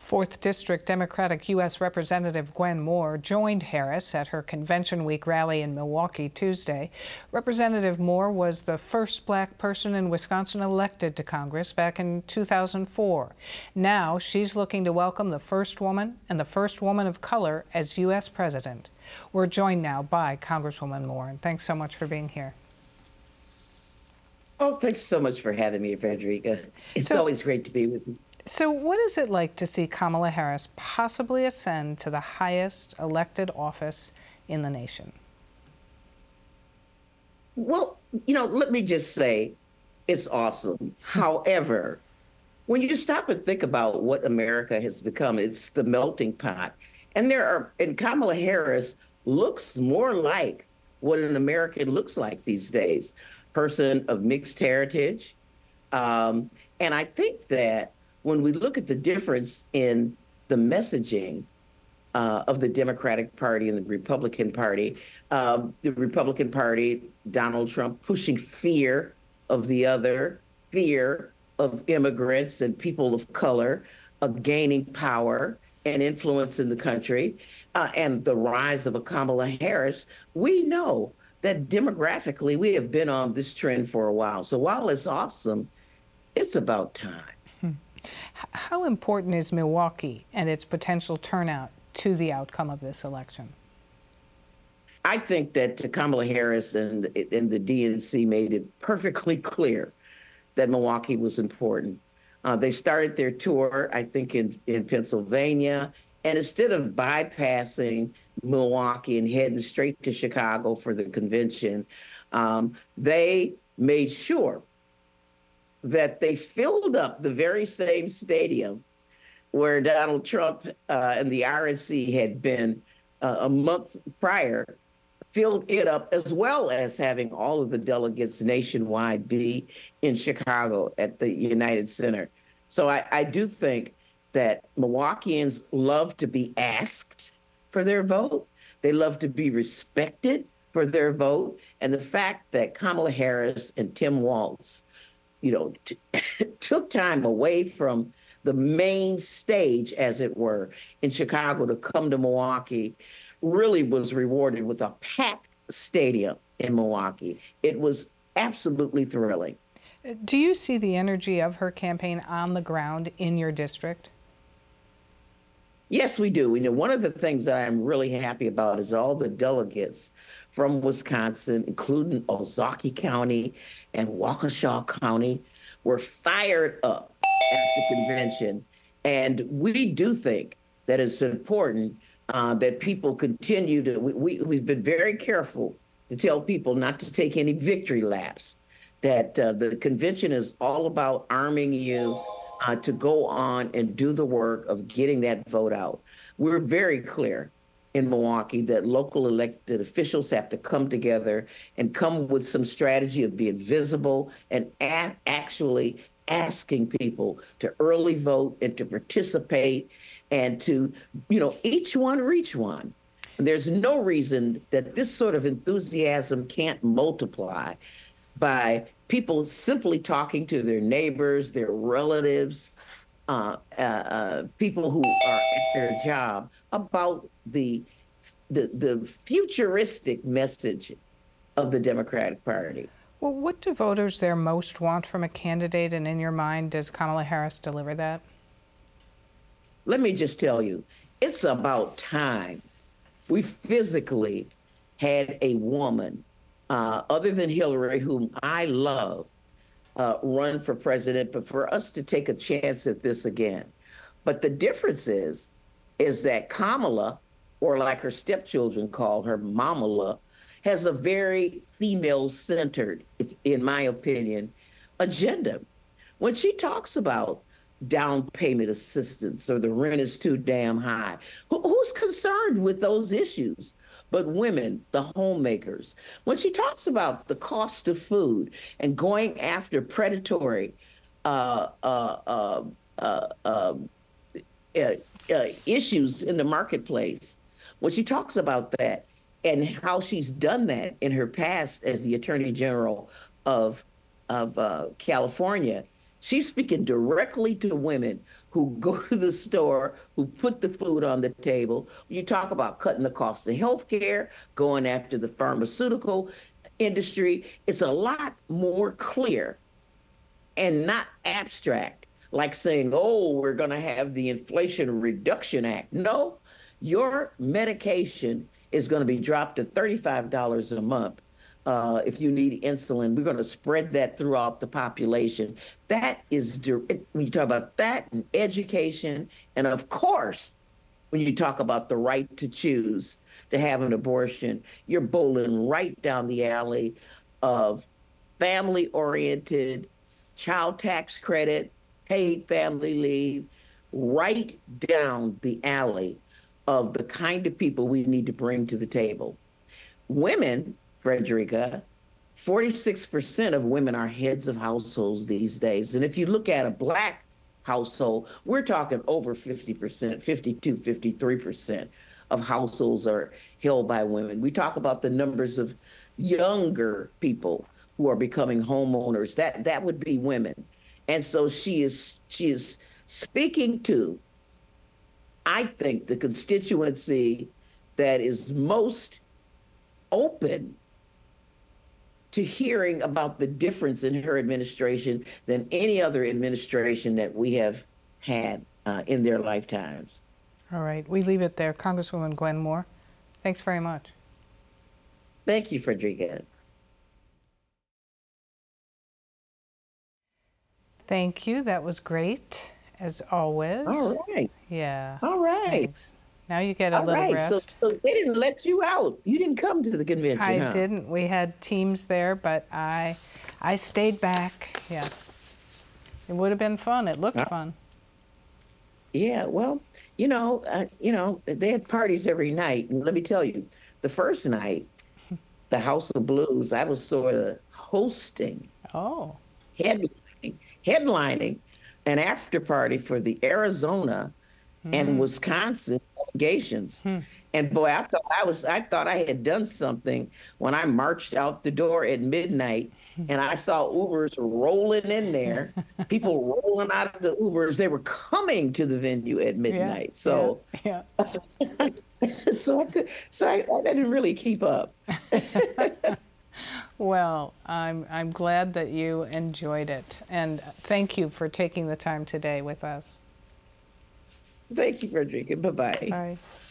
4th District Democratic U.S. Representative Gwen Moore joined Harris at her Convention Week rally in Milwaukee Tuesday. Representative Moore was the first black person in Wisconsin elected to Congress back in 2004. Now she's looking to welcome the first woman and the first woman of color as U.S. President. We're joined now by Congresswoman Moore, and thanks so much for being here. Oh, thanks so much for having me, Frederica. It's always great to be with you. So what is it like to see Kamala Harris possibly ascend to the highest elected office in the nation? Well, let me just say it's awesome. However, when you stop and think about what America has become, it's the melting pot. And Kamala Harris looks more like what an American looks like these days, person of mixed heritage. And I think that when we look at the difference in the messaging of the Democratic Party and the Republican Party, Donald Trump pushing fear of the other, fear of immigrants and people of color, gaining power and influence in the country, and the rise of a Kamala Harris, we know that demographically we have been on this trend for a while. So while it's awesome, it's about time. How important is Milwaukee and its potential turnout to the outcome of this election? I think that Kamala Harris and the DNC made it perfectly clear that Milwaukee was important. They started their tour, I think, in Pennsylvania, and instead of bypassing Milwaukee and heading straight to Chicago for the convention, they made sure that they filled up the very same stadium where Donald Trump and the RNC had been a month prior, filled it up, as well as having all of the delegates nationwide be in Chicago at the United Center. So I do think that Milwaukeeans love to be asked for their vote. They love to be respected for their vote. And the fact that Kamala Harris and Tim Walz took time away from the main stage, as it were, in Chicago to come to Milwaukee really was rewarded with a packed stadium in Milwaukee. It was absolutely thrilling. Do you see the energy of her campaign on the ground in your district? Yes, we do. One of the things that I'm really happy about is all the delegates from Wisconsin, including Ozaukee County and Waukesha County, were fired up at the convention. And we do think that it's important that people continue to, we've been very careful to tell people not to take any victory laps, that the convention is all about arming you to go on and do the work of getting that vote out. We're very clear in Milwaukee that local elected officials have to come together and come with some strategy of being visible and actually asking people to early vote and to participate and to, each one reach one. There's no reason that this sort of enthusiasm can't multiply by people simply talking to their neighbors, their relatives, people who are at their job about the futuristic message of the Democratic Party. Well, what do voters there most want from a candidate, and in your mind, does Kamala Harris deliver that? Let me just tell you, it's about time we physically had a woman, other than Hillary, whom I love, run for president, but for us to take a chance at this again. But the difference is that Kamala, or like her stepchildren call her, Mamala, has a very female-centered, in my opinion, agenda. When she talks about down payment assistance or the rent is too damn high, who's concerned with those issues but women, the homemakers? When she talks about the cost of food and going after predatory issues in the marketplace, when she talks about that and how she's done that in her past as the Attorney General of California, She's speaking directly to women who go to the store, who put the food on the table. You talk about cutting the cost of healthcare, going after the pharmaceutical industry. It's a lot more clear and not abstract, like saying, oh, we're going to have the Inflation Reduction Act. No, your medication is going to be dropped to $35 a month. If you need insulin, we're going to spread that throughout the population. That is, when you talk about that and education, and of course, when you talk about the right to choose to have an abortion, you're bowling right down the alley of family oriented, child tax credit, paid family leave, right down the alley of the kind of people we need to bring to the table. Women, Frederica, 46% of women are heads of households these days. And if you look at a Black household, we're talking over 50%, 52, 53% of households are held by women. We talk about the numbers of younger people who are becoming homeowners. That would be women. And so she is speaking to, I think, the constituency that is most open to hearing about the difference in her administration than any other administration that we have had in their lifetimes. All right, we leave it there. Congresswoman Gwen Moore, thanks very much. Thank you, Frederica. Thank you. That was great, as always. All right. Yeah. All right. Thanks. Now you get a little rest. So they didn't let you out. You didn't come to the convention, I didn't. We had teams there, but I stayed back. Yeah. It would have been fun. It looked fun. Yeah. Well, they had parties every night. And let me tell you, the first night, the House of Blues, I was sort of hosting. Oh. Headlining an after party for the Arizona and Wisconsin delegations. And boy, I thought I had done something when I marched out the door at midnight and I saw Ubers rolling in there, people rolling out of the Ubers. They were coming to the venue at midnight. So I didn't really keep up. Well, I'm glad that you enjoyed it, and thank you for taking the time today with us. Thank you, Frederica. Bye-bye. Bye.